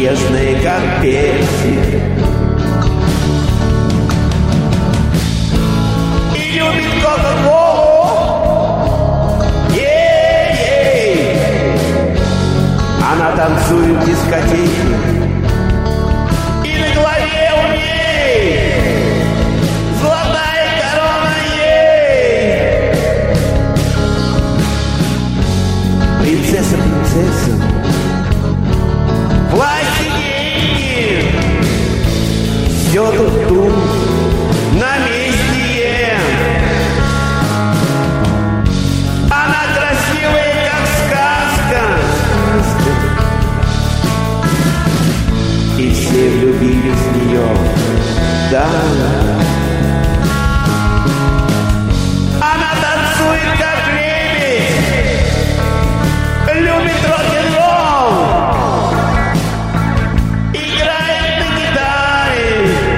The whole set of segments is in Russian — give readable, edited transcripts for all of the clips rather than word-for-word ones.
нежные, как персик, и любит кока-колу. Ей-ей. Она танцует в дискотеке, и на голове у ней золотая корона ей. Принцесса, принцесса, власть и деньги, все тут на месте. Она красивая, как сказка, и все влюбились в нее, да. Она танцует, как лебедь, любит рок-н-ролл, играет на гитаре,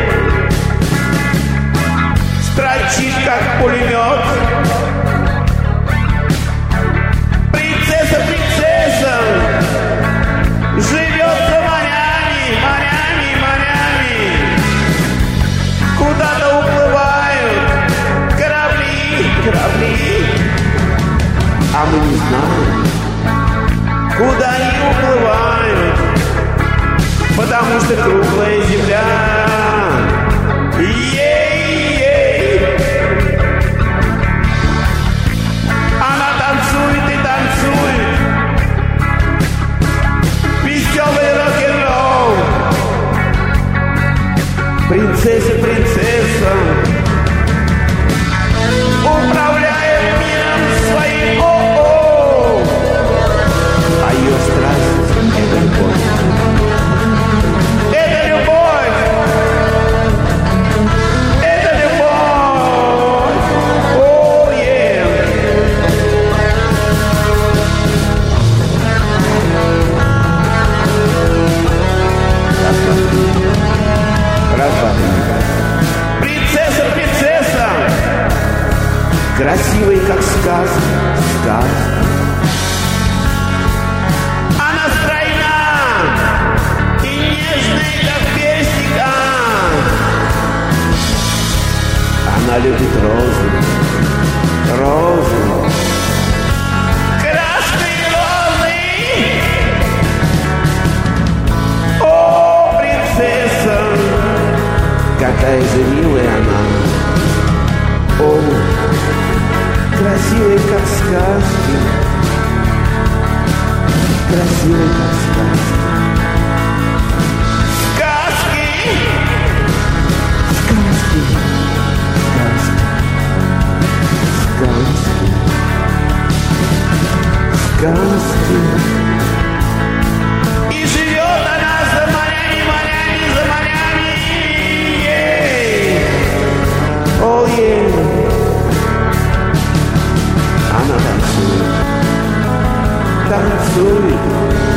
строчит, как пулемет. Принцесса, принцесса, живет за морями, морями, морями. Куда-то уплывают корабли, корабли, а мы не знаем, куда они уплывают, потому что круглая земля. Ей-ей. Она танцует и танцует, веселый рок-н-ролл. Принцесса, принцесса, управляет миром своим. О-о. А ее страсть — это любовь. Это любовь. Это любовь. О-е. Раз-два. Принцесса, принцесса, красивая, как сказка, сказка. Она стройна и нежная, как персика. Она любит розы, розы, красные розы. О, принцесса, какая же милая она. О, красивая, как сказки, красивая, как сказки. Сказки, сказки, сказки, сказки, сказки. И живет она за морями, морями, за морями. Ей. О, ей. Она танцует, танцует.